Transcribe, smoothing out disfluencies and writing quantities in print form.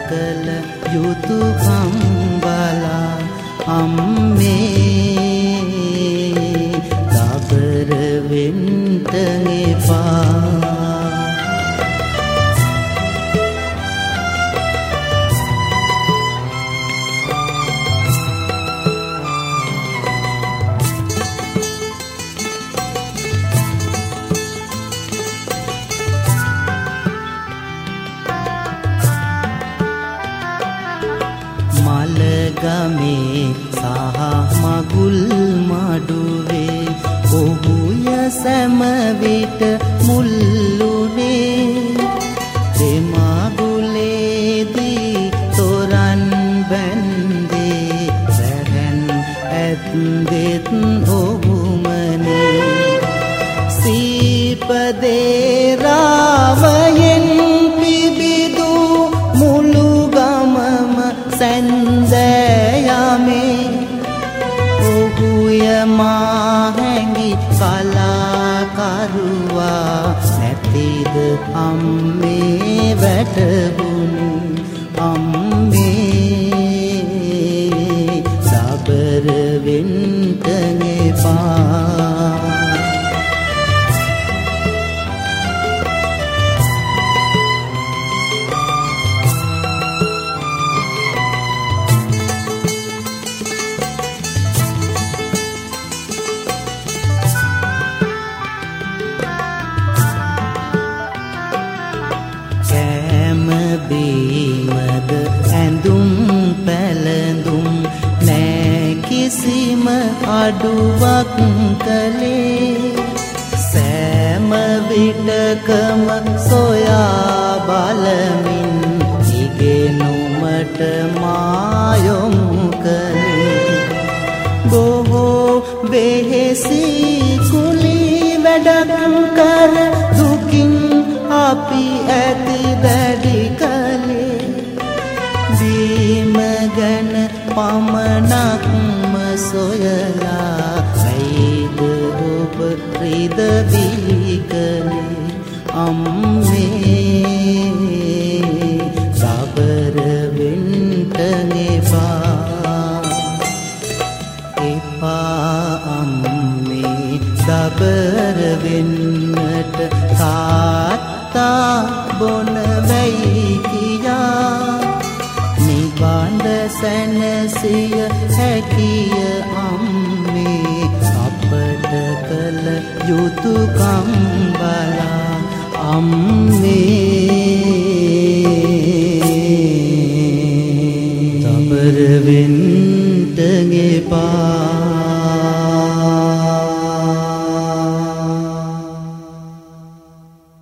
කළ යුතුයකම් බලා අම්මේ දබර වෙන්ට එපා. මලගමේ සහ මගුල් මඩුවේ ඔහුය සැම විට මුල්ලුනේ. දෙමගුලේදී තොරන් බැන්දේ වැරැන් ඇත්දෙත් ඔහුමනේ. සීපදේ රාවයෙන් පිබිදු මුළු ගමම සැන්දෑයමේ ඔහුය මා හැඟි කලාකරුවා නැතිද අම්මේ වැටහුණු අම්මේ දබර වෙන්ට එපා. බීමද ඇඳුම් පැළඳුම් නෑ කිසිම අඩුවක් කළේ. සෑම විටකම සොයා බලමින් ඉගෙනුමට මා යොමු කළේ. බොහෝ වෙහෙසි කුලී වැඩක් කර දුකින් අපි ඇති දැඩි කළේ. දීම ගැන පමණක්ම සොයලා ඇයිද ඔබ රිදවී කළේ අම්මේ දබර වෙන්ට එපා. එපා අම්මේ දබර වෙන්නට තාත්තා බොන වෙයි කියා. නිබඳ සැනසිය හැකිය අම්මේ අපට කළ යුතුයකම් බලා අම්මේ